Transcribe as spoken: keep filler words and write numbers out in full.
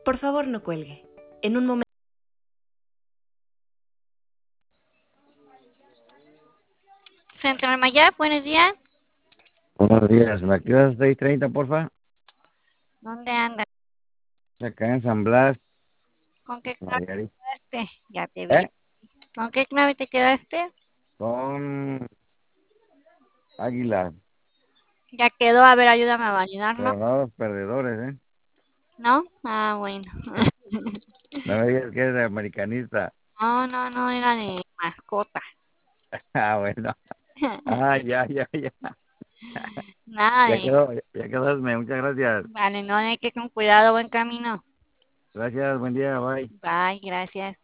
Por favor, no cuelgue. En un momento. Central Mayap, buenos días. Buenos días, ¿me activas seis treinta, porfa? ¿Dónde anda? Acá en San Blas, ¿Con qué clave te Nayarit. quedaste? Ya te vi. ¿Eh? ¿Con qué clave te quedaste? Con Águilas, Ya quedó, a ver, ayúdame a validarlo. pero no los perdedores, ¿eh? ¿No? Ah, bueno. No me digas que eres americanista. No, no, no, era de mascota. Ah, bueno. Ah, ya, ya, ya. Nada Ya de... quedó, ya quedasme. Muchas gracias. Vale, no hay que con cuidado, buen camino. Gracias, buen día, bye. Bye, gracias.